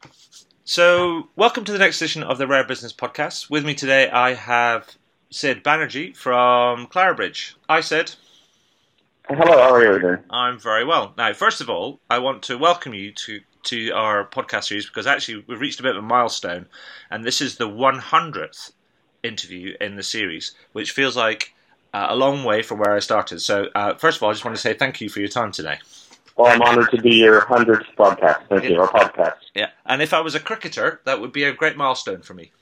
So, welcome to the next edition of the Rare Business Podcast. With me today, I have Sid Banerjee from Clarabridge. Hi, Sid. Hello, how are you doing? I'm very well. Now, first of all, I want to welcome you to our podcast series because actually we've reached a bit of a milestone, and this is the 100th interview in the series, which feels like a long way from where I started. So, first of all, I just want to say thank you for your time today. Well, I'm honored to be your 100th podcast. Thank you, our podcast. Yeah, and if I was a cricketer, that would be a great milestone for me.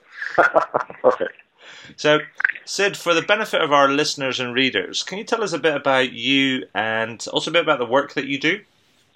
Perfect. So, Sid, for the benefit of our listeners and readers, can you tell us a bit about you and also a bit about the work that you do?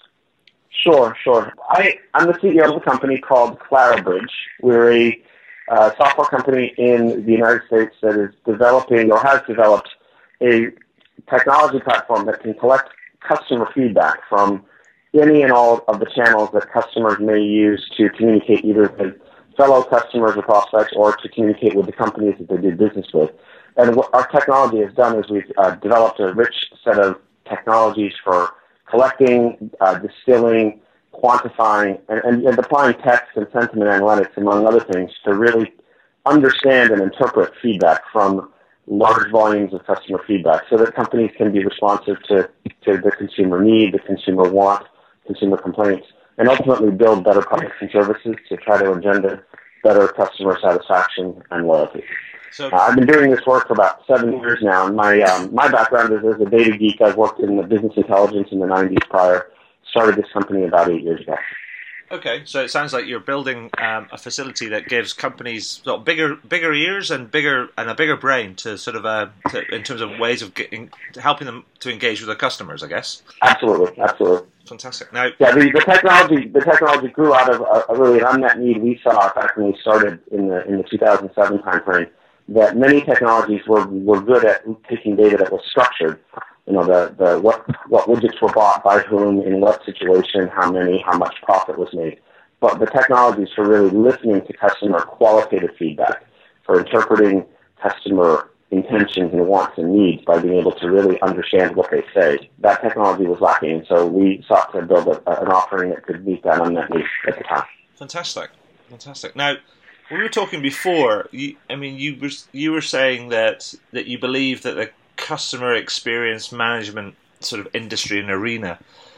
Sure. I'm the CEO of a company called Clarabridge. We're a software company in the United States that is developing or has developed a technology platform that can collect customer feedback from any and all of the channels that customers may use to communicate either with fellow customers or prospects or to communicate with the companies that they do business with. And what our technology has done is we've developed a rich set of technologies for collecting, distilling, quantifying, and applying text and sentiment analytics, among other things, to really understand and interpret feedback from large volumes of customer feedback so that companies can be responsive to the consumer need, the consumer want, consumer complaints, and ultimately build better products and services to try to engender better customer satisfaction and loyalty. So, I've been doing this work for about 7 years now, and my background is as a data geek. I've worked in the business intelligence in the 90s prior. Started this company about 8 years ago. Okay, so it sounds like you're building a facility that gives companies sort of bigger ears and a bigger brain to sort of in terms of ways of helping them to engage with their customers, I guess. Absolutely. Fantastic. Now, yeah, the technology grew out of a really an unmet need we saw back when we started in the 2007 timeframe. That many technologies were good at taking data that was structured. You know, the what widgets were bought by whom, in what situation, how many, how much profit was made. But the technologies for really listening to customer qualitative feedback, for interpreting customer intentions and wants and needs by being able to really understand what they say, that technology was lacking. And so we sought to build an offering that could meet that unmet need at the time. Fantastic. Now, when we were talking before, you were saying that you believe that the customer experience management sort of industry and arena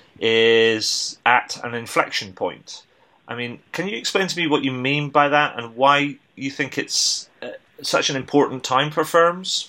is at an inflection point. I mean, can you explain to me what you mean by that and why you think it's such an important time for firms?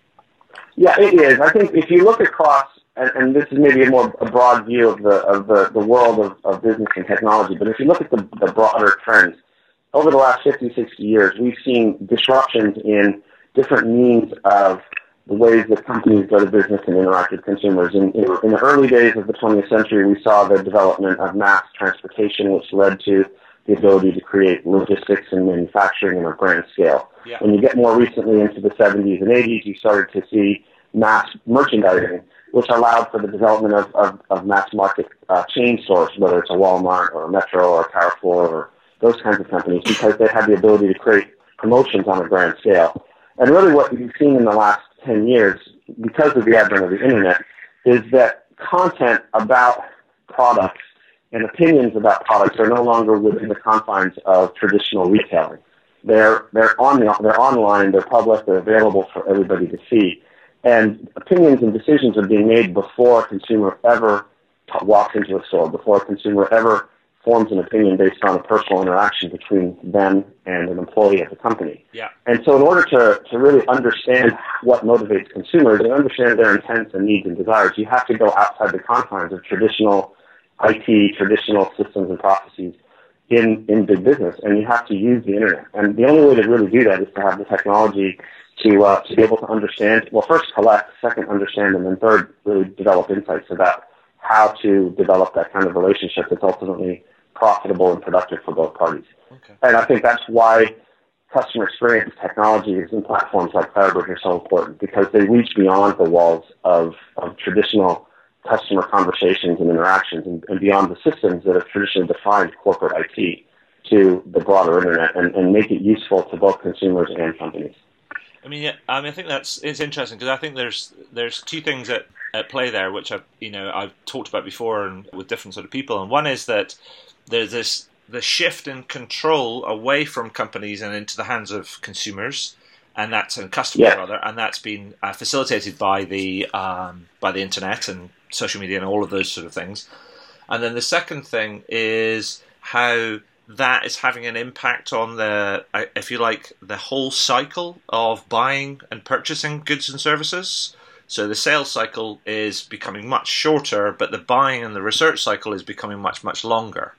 Yeah, it is. I think if you look across, and this is maybe a broad view of the world of business and technology, but if you look at the broader trends, over the last 50, 60 years, we've seen disruptions in different means of the ways that companies go to business and interact with consumers. In the early days of the 20th century, we saw the development of mass transportation, which led to the ability to create logistics and manufacturing on a grand scale. Yeah. When you get more recently into the 70s and 80s, you started to see mass merchandising, which allowed for the development of mass market chain stores, whether it's a Walmart or a Metro or a Carrefour or those kinds of companies, because they had the ability to create promotions on a grand scale. And really what you've seen in the last 10 years, because of the advent of the internet, is that content about products and opinions about products are no longer within the confines of traditional retailing. They're online, they're public, they're available for everybody to see. And opinions and decisions are being made before a consumer ever walks into a store, before a consumer ever forms an opinion based on a personal interaction between them and an employee of the company. Yeah. And so in order to really understand what motivates consumers and understand their intents and needs and desires, you have to go outside the confines of traditional IT, traditional systems and processes in big business, and you have to use the internet. And the only way to really do that is to have the technology to be able to understand, well, first collect, second understand, and then third really develop insights about how to develop that kind of relationship that's ultimately profitable and productive for both parties. Okay. And I think that's why customer experience technologies and platforms like Clarabridge are so important, because they reach beyond the walls of traditional customer conversations and interactions and beyond the systems that have traditionally defined corporate IT to the broader internet and make it useful to both consumers and companies. I think it's interesting because I think there's two things at play there, which I've talked about before and with different sort of people. And one is that there's this the shift in control away from companies and into the hands of consumers, and customers rather, and that's been facilitated by the internet and social media and all of those sort of things. And then the second thing is how that is having an impact on the, if you like, the whole cycle of buying and purchasing goods and services. So the sales cycle is becoming much shorter, but the buying and the research cycle is becoming much, much longer.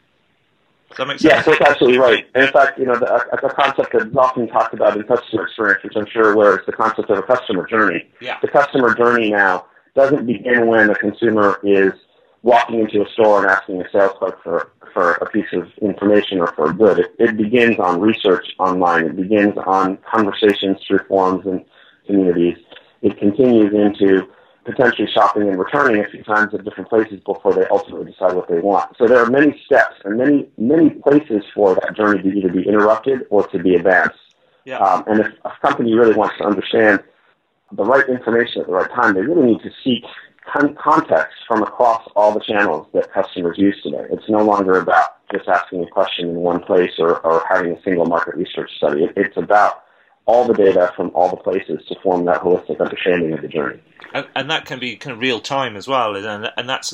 Does that make sense? Yes, that's absolutely right. In fact, a concept that is often talked about in customer experience, which I'm sure you're aware, is the concept of a customer journey. Yeah. The customer journey now doesn't begin when a consumer is walking into a store and asking a sales clerk for a piece of information or for a good. It begins on research online. It begins on conversations through forums and communities. It continues into potentially shopping and returning a few times at different places before they ultimately decide what they want. So there are many steps and many places for that journey to either be interrupted or to be advanced. Yeah. And if a company really wants to understand the right information at the right time, they really need to seek context from across all the channels that customers use today. It's no longer about just asking a question in one place or having a single market research study. It's about all the data from all the places to form that holistic understanding of the journey. And that can be kind of real time as well. And that's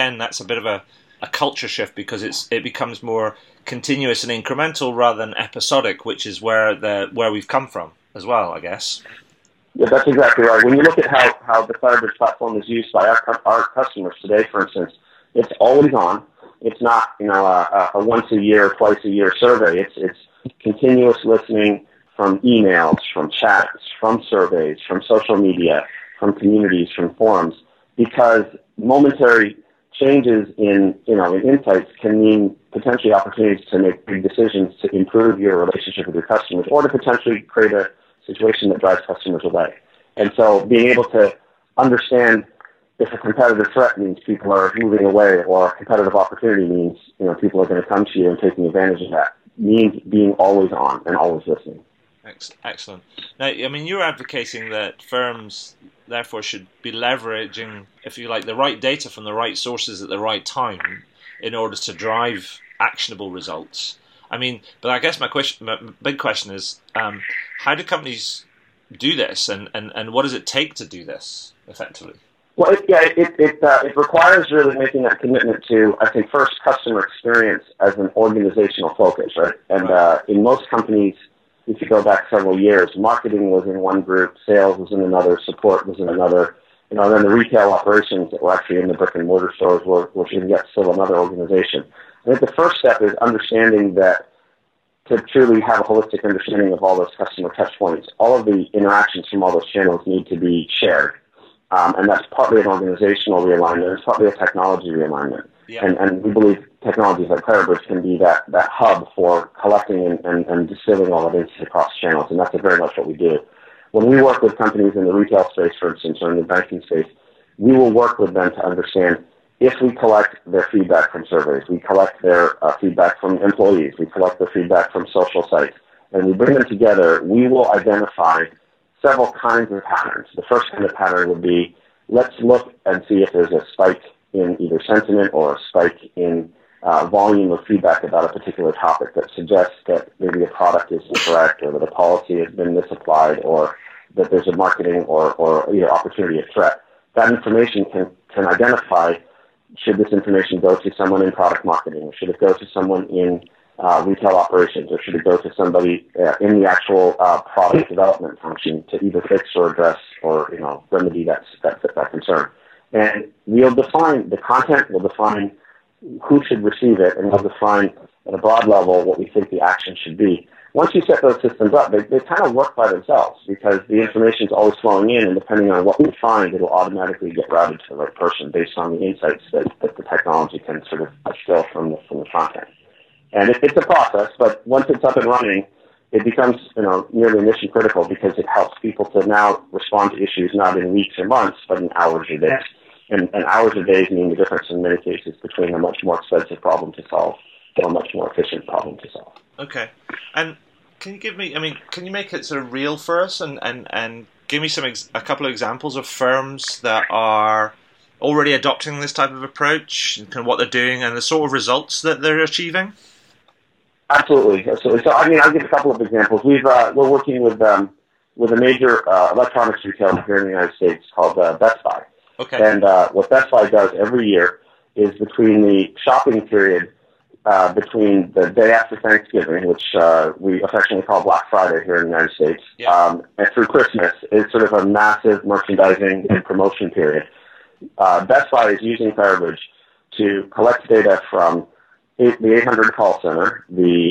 a bit of a culture shift, because it becomes more continuous and incremental rather than episodic, which is where we've come from as well, I guess. Yeah, that's exactly right. When you look at how the Clarabridge platform is used by our customers today, for instance, it's always on. It's not a once a year, twice a year survey. It's continuous listening from emails, from chats, from surveys, from social media, from communities, from forums, because momentary changes in insights can mean potentially opportunities to make big decisions to improve your relationship with your customers, or to potentially create a situation that drives customers away. And so being able to understand if a competitive threat means people are moving away, or a competitive opportunity means people are going to come to you and taking advantage of that, means being always on and always listening. Excellent. Now, I mean, you're advocating that firms therefore should be leveraging, if you like, the right data from the right sources at the right time in order to drive actionable results. I mean, but I guess my big question is, how do companies do this, and what does it take to do this effectively? Well, it requires really making that commitment to, I think, first, customer experience as an organizational focus, right? And in most companies, if you go back several years, marketing was in one group, sales was in another, support was in another, and then the retail operations that were actually in the brick and mortar stores were yet still another organization. I think the first step is understanding that to truly have a holistic understanding of all those customer touch points, all of the interactions from all those channels need to be shared. And that's partly an organizational realignment. It's partly a technology realignment. Yeah. And we believe technologies like Clarabridge can be that hub for collecting and distilling all of it across channels, and that's very much what we do. When we work with companies in the retail space, for instance, or in the banking space, we will work with them to understand if we collect their feedback from surveys, we collect their feedback from employees, we collect their feedback from social sites, and we bring them together, we will identify several kinds of patterns. The first kind of pattern would be, let's look and see if there's a spike in either sentiment or a spike in volume of feedback about a particular topic that suggests that maybe a product is incorrect, or that a policy has been misapplied, or that there's a marketing or either opportunity or threat. That information can identify, should this information go to someone in product marketing, or should it go to someone in retail operations, or should it go to somebody in the actual product development function to either fix or address or remedy that concern. And we'll define the content, we'll define who should receive it, and we'll define at a broad level what we think the action should be. Once you set those systems up, they kind of work by themselves, because the information is always flowing in, and depending on what we find, it will automatically get routed to the right person based on the insights that the technology can sort of distill from the content. And it's a process, but once it's up and running, it becomes nearly mission critical, because it helps people to now respond to issues not in weeks or months, but in hours or days. And hours or days mean the difference in many cases between a much more expensive problem to solve and a much more efficient problem to solve. Okay. And can you make it sort of real for us and give me a couple of examples of firms that are already adopting this type of approach, and kind of what they're doing and the sort of results that they're achieving? Absolutely, absolutely. So, I mean, I'll give a couple of examples. We're working with a major electronics retailer here in the United States called Best Buy. Okay. And what Best Buy does every year is between the shopping period between the day after Thanksgiving, which we affectionately call Black Friday here in the United States, and through Christmas, is sort of a massive merchandising and promotion period. Best Buy is using Clarabridge to collect data from the 800 call center,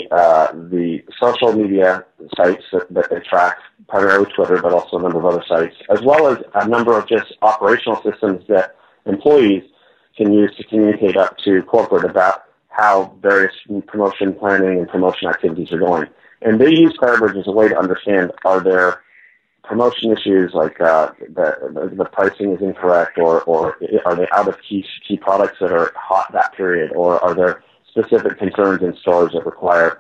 the social media sites that they track, primarily Twitter, but also a number of other sites, as well as a number of just operational systems that employees can use to communicate up to corporate about how various promotion planning and promotion activities are going. And they use Clarabridge as a way to understand, are there promotion issues like the pricing is incorrect, or are they out of key products that are hot that period, or are there specific concerns in stores that require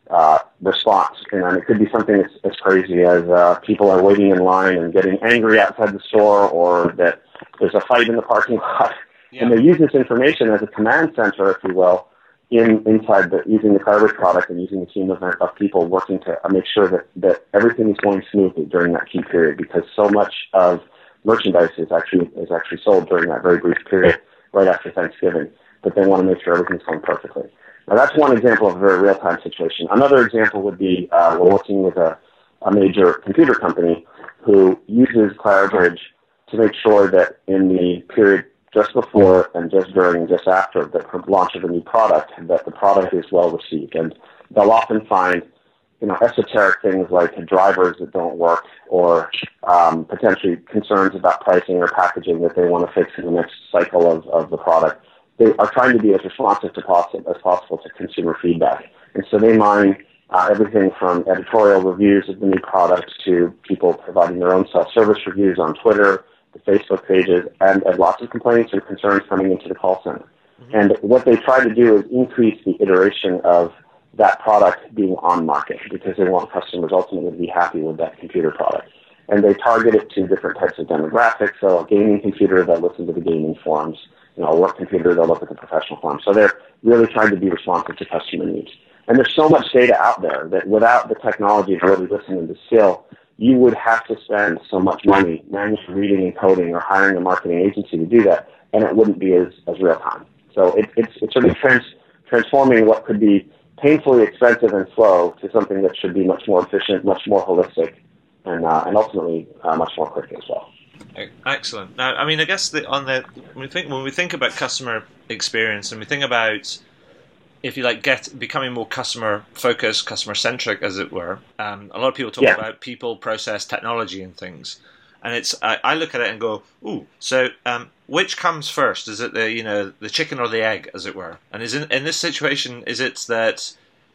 response. And it could be something as crazy as people are waiting in line and getting angry outside the store, or that there's a fight in the parking lot. Yeah. And they use this information as a command center, if you will, inside using the Clarabridge product and using a team of people working to make sure that everything is going smoothly during that key period, because so much of merchandise is actually sold during that very brief period right after Thanksgiving. But they want to make sure everything's going perfectly. Now, that's one example of a very real-time situation. Another example would be we're working with a major computer company who uses Clarabridge to make sure that in the period just before and just during and just after the launch of a new product, that the product is well received. And they'll often find, esoteric things like drivers that don't work, or potentially concerns about pricing or packaging that they want to fix in the next cycle of the product. They are trying to be as responsive as possible to consumer feedback. And so they mine everything from editorial reviews of the new product to people providing their own self-service reviews on Twitter, the Facebook pages, and lots of complaints and concerns coming into the call center. Mm-hmm. And what they try to do is increase the iteration of that product being on market, because they want customers ultimately to be happy with that computer product. And they target it to different types of demographics. So a gaming computer, they'll listen to the gaming forums. A work computer, they'll look at the professional forums. So they're really trying to be responsive to customer needs. And there's so much data out there that without the technology to really listen and distill, you would have to spend so much money manually reading and coding or hiring a marketing agency to do that, and it wouldn't be as real time. So it's sort of transforming what could be painfully expensive and slow to something that should be much more efficient, much more holistic, and ultimately much more quick as well. Excellent. Now, I mean, I guess when we think about customer experience, and we think about, if you like, becoming more customer focused, customer centric, as it were. A lot of people talk about people, process, technology, and things. And I look at it and go, ooh. So, which comes first? Is it the chicken or the egg, as it were? And in this situation, is it that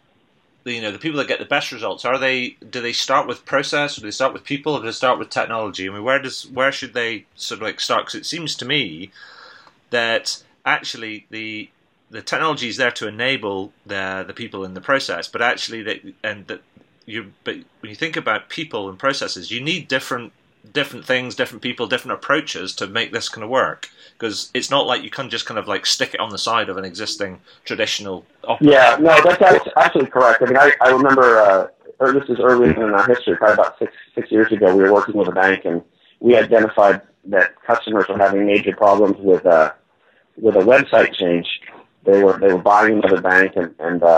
the people that get the best results, do they start with process, or do they start with people, or do they start with technology? I mean, where should they sort of start? Because it seems to me that actually the technology is there to enable the people in the process, but actually but when you think about people and processes, you need different things, different people, different approaches to make this kind of work. Because it's not like you can just kind of stick it on the side of an existing traditional operation. Yeah, no, that's absolutely correct. I mean, I remember, this is early in our history, probably about six years ago, we were working with a bank, and we identified that customers were having major problems with a website change. They were buying another bank, and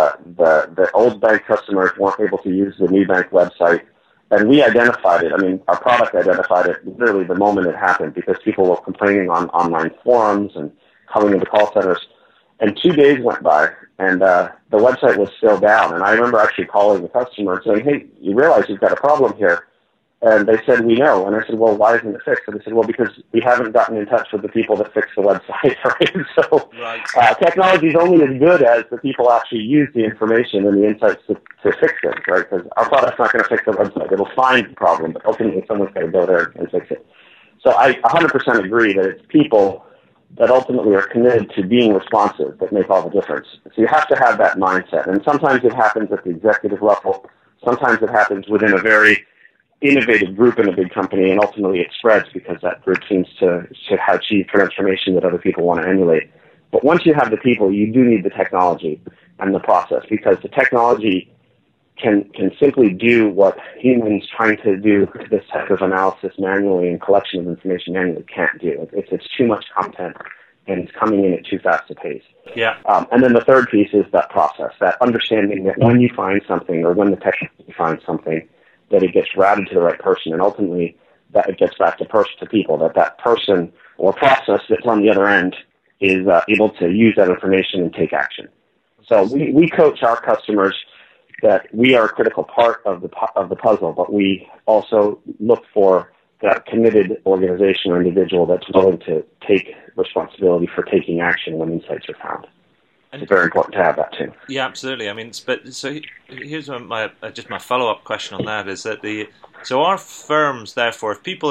the old bank customers weren't able to use the new bank website. And we identified it. I mean, our product identified it literally the moment it happened, because people were complaining on online forums and coming into call centers. And 2 days went by, and the website was still down. And I remember actually calling the customer and saying, "Hey, you realize you've got a problem here?" And they said, "We know." And I said, "Well, why isn't it fixed?" And they said, "Well, because we haven't gotten in touch with the people that fix the website." Right? So technology is only as good as the people actually use the information and the insights to fix things, right? Because our product's not going to fix the website. It'll find the problem, but ultimately someone's got to go there and fix it. So I 100% agree that it's people that ultimately are committed to being responsive that make all the difference. So you have to have that mindset. And sometimes it happens at the executive level. Sometimes it happens within a very innovative group in a big company, and ultimately it spreads because that group seems to achieve transformation that other people want to emulate. But once you have the people, you do need the technology and the process, because the technology can simply do what humans trying to do this type of analysis manually and collection of information manually can't do. It's too much content, and it's coming in at too fast a pace. Yeah. And then the third piece is that process, that understanding that when you find something, or when the technology finds something, that it gets routed to the right person, and ultimately that it gets back to people, that person or process that's on the other end is able to use that information and take action. So we coach our customers that we are a critical part of the puzzle, but we also look for that committed organization or individual that's willing to take responsibility for taking action when insights are found. It's very important to have that too. Yeah, absolutely. I mean, so here's my follow-up question on that is that so our firms, therefore, if people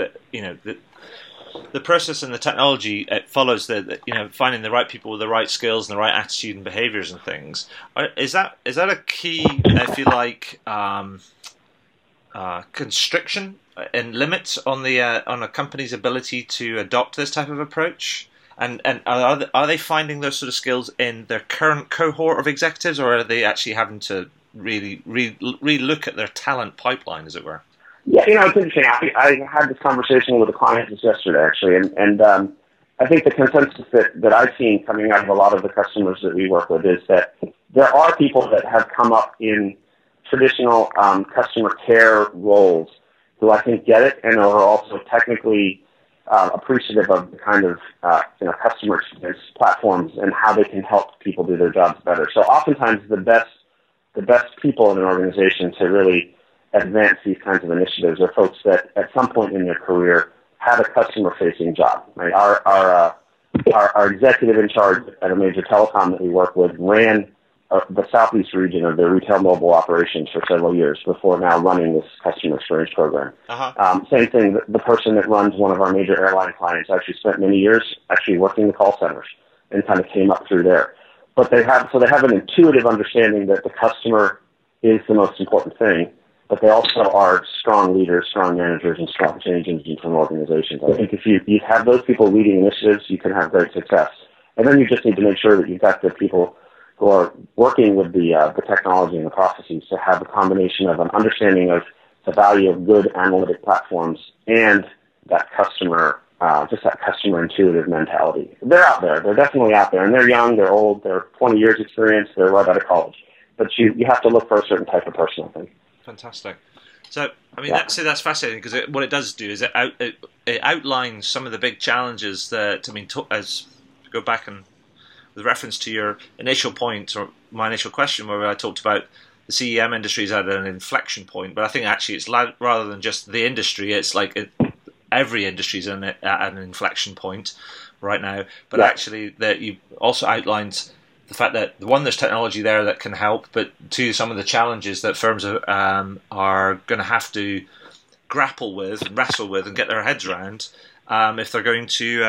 the process and the technology, it follows finding the right people with the right skills and the right attitude and behaviors and things. Is that a key, if you like, constriction and limits on a company's ability to adopt this type of approach? And are they finding those sort of skills in their current cohort of executives, or are they actually having to really look at their talent pipeline, as it were? Yeah, it's interesting. I had this conversation with a client just yesterday, actually, and I think the consensus that I've seen coming out of a lot of the customers that we work with is that there are people that have come up in traditional customer care roles who I think get it and are also technically appreciative of the kind of customer experience platforms and how they can help people do their jobs better. So oftentimes the best people in an organization to really advance these kinds of initiatives are folks that at some point in their career have a customer-facing job. Right? Our executive in charge at a major telecom that we work with ran the southeast region of their retail mobile operations for several years before now running this customer experience program. Uh-huh. Same thing, the person that runs one of our major airline clients actually spent many years actually working the call centers and kind of came up through there. But they have an intuitive understanding that the customer is the most important thing, but they also are strong leaders, strong managers, and strong change agents from organizations. I think if you have those people leading initiatives, you can have great success. And then you just need to make sure that you've got the people who are working with the technology and the processes to have a combination of an understanding of the value of good analytic platforms and that customer, just that customer intuitive mentality. They're out there. They're definitely out there. And they're young, they're old, they're 20 years experience, they're right out of college. But you have to look for a certain type of person, I think. Fantastic. So, I mean, that's fascinating because what it does do is it outlines some of the big challenges that, as we go back and with reference to your initial point or my initial question where I talked about the CEM industry is at an inflection point, but I think actually it's rather than just the industry, it's like every industry is at an inflection point right now. But actually, that you also outlined the fact that one, there's technology there that can help, but two, some of the challenges that firms are going to have to grapple with and wrestle with and get their heads around if they're going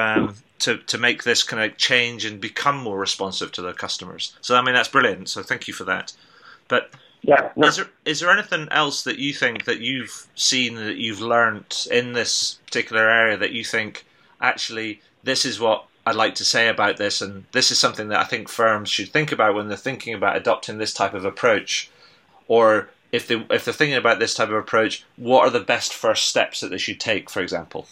to make this kind of change and become more responsive to their customers. So I mean that's brilliant. So thank you for that. But is there anything else that you think that you've seen that you've learned in this particular area that you think actually this is what I'd like to say about this, and this is something that I think firms should think about when they're thinking about adopting this type of approach, or if they're thinking about this type of approach, what are the best first steps that they should take, for example?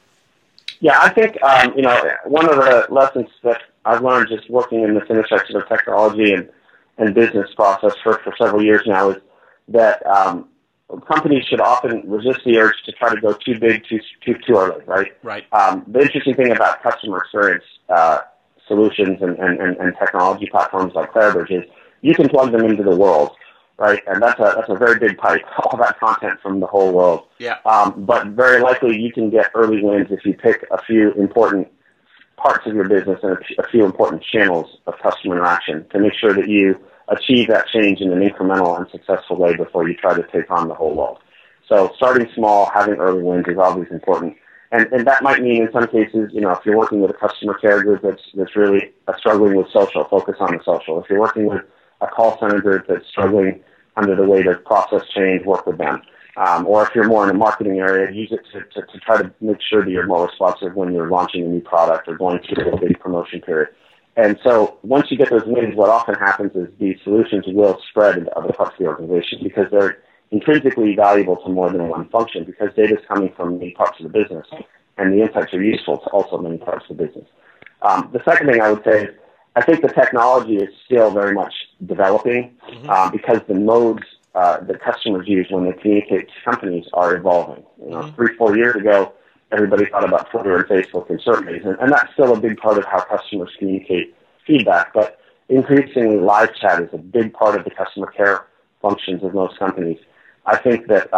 Yeah, I think one of the lessons that I've learned just working in this intersection of technology and business process for several years now is that companies should often resist the urge to try to go too big too early, right? Right. The interesting thing about customer experience solutions and technology platforms like Clarabridge is you can plug them into the world, right? And that's a very big pipe, all that content from the whole world. Yeah. But very likely you can get early wins if you pick a few important parts of your business and a few important channels of customer interaction to make sure that you achieve that change in an incremental and successful way before you try to take on the whole world. So starting small, having early wins is always important. And that might mean in some cases, if you're working with a customer care group that's really struggling with social, focus on the social. If you're working with a call center group that's struggling under the weight of process change, work with them. Or if you're more in a marketing area, use it to try to make sure that you're more responsive when you're launching a new product or going through a big promotion period. And so once you get those wins, what often happens is these solutions will spread into other parts of the organization because they're intrinsically valuable to more than one function, because data is coming from many parts of the business, and the insights are useful to also many parts of the business. The second thing I would say is I think the technology is still very much developing because the modes that customers use when they communicate to companies are evolving. 3-4 years ago, everybody thought about Twitter and Facebook and surveys, and that's still a big part of how customers communicate feedback. But increasingly, live chat is a big part of the customer care functions of most companies. I think that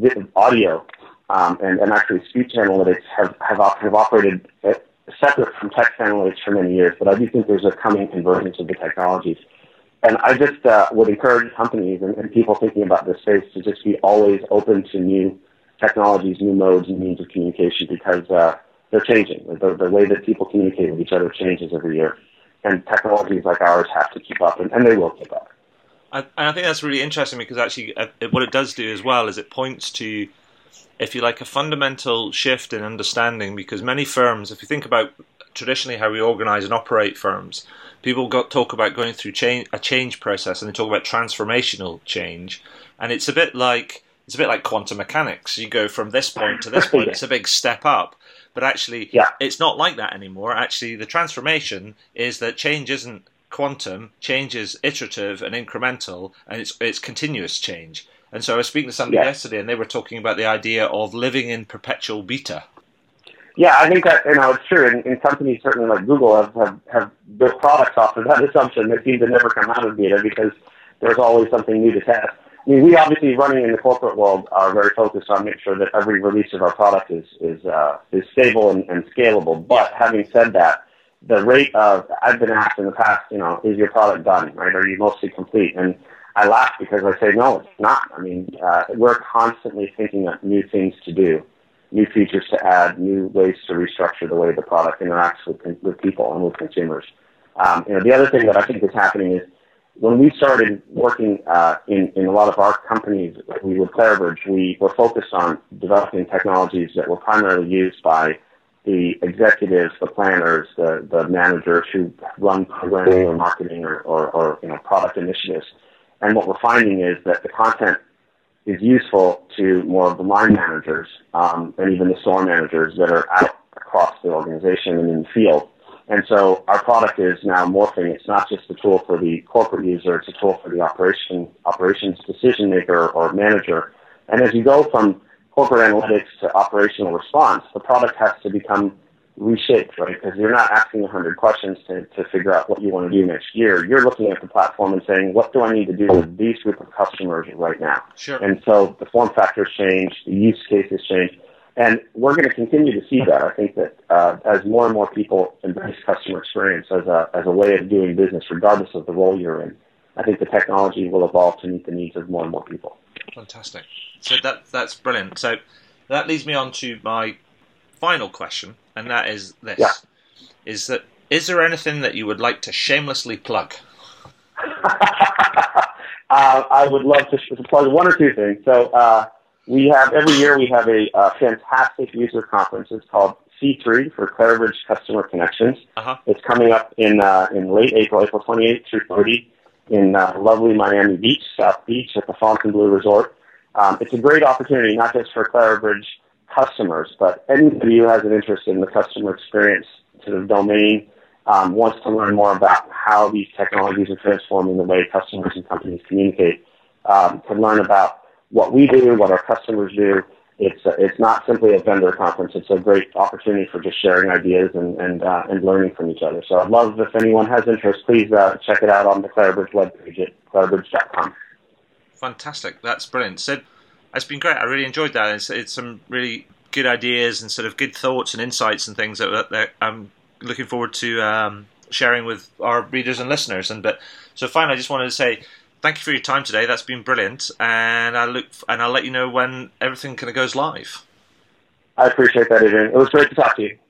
audio and actually speech analytics have operated separate from text analytics for many years, but I do think there's a coming convergence of the technologies. And I just would encourage companies and people thinking about this space to just be always open to new technologies, new modes, and means of communication, because they're changing. The way that people communicate with each other changes every year, and technologies like ours have to keep up, and they will keep up. And I think that's really interesting, because actually what it does do as well is it points to, if you like, a fundamental shift in understanding, because many firms, if you think about traditionally how we organize and operate firms, people talk about going through a change process, and they talk about transformational change, and it's a bit like quantum mechanics. You go from this point to this point, it's a big step up. But actually, it's not like that anymore. Actually, the transformation is that change isn't quantum, change is iterative and incremental, and it's continuous change. And so I was speaking to somebody yesterday, and they were talking about the idea of living in perpetual beta. Yeah, I think that it's true. In companies certainly like Google have built products off of that assumption. They seem to never come out of beta because there's always something new to test. I mean, we obviously, running in the corporate world, are very focused on making sure that every release of our product is stable and scalable. But having said that, the rate of, I've been asked in the past, is your product done, right? Are you mostly complete? And I laugh because I say, no, it's not. I mean, we're constantly thinking of new things to do, new features to add, new ways to restructure the way the product interacts with people and with consumers. The other thing that I think is happening is, when we started working in a lot of our companies, we with Clarabridge, we were focused on developing technologies that were primarily used by the executives, the planners, the managers who run programming or marketing or product initiatives. And what we're finding is that the content is useful to more of the line managers and even the store managers that are out across the organization and in the field. And so our product is now morphing. It's not just a tool for the corporate user, it's a tool for the operations decision maker or manager. And as you go from corporate analytics to operational response, the product has to become reshaped, right? Because you're not asking 100 questions to figure out what you want to do next year. You're looking at the platform and saying, what do I need to do with these group of customers right now? Sure. And so the form factors change, the use cases change. And we're going to continue to see that. I think that as more and more people embrace customer experience as a way of doing business, regardless of the role you're in, I think the technology will evolve to meet the needs of more and more people. Fantastic. So that's brilliant. So that leads me on to my final question, and that is this. Yeah. Is there anything that you would like to shamelessly plug? I would love to plug one or two things. So every year we have a fantastic user conference. It's called C3 for Clarabridge Customer Connections. Uh-huh. It's coming up in late April 28th through 30th in lovely Miami Beach, South Beach at the Fontainebleau Resort. It's a great opportunity, not just for Clarabridge customers, but anybody who has an interest in the customer experience sort of domain, wants to learn more about how these technologies are transforming the way customers and companies communicate, to learn about what we do, what our customers do. It's not simply a vendor conference. It's a great opportunity for just sharing ideas and learning from each other. So I'd love, if anyone has interest, please check it out on the Clarabridge webpage at clarabridge.com. Fantastic. That's brilliant. So it's been great. I really enjoyed that. It's some really good ideas and sort of good thoughts and insights and things that I'm looking forward to sharing with our readers and listeners. So finally, I just wanted to say thank you for your time today. That's been brilliant, and I'll let you know when everything kind of goes live. I appreciate that, Adrian. It was great to talk to you.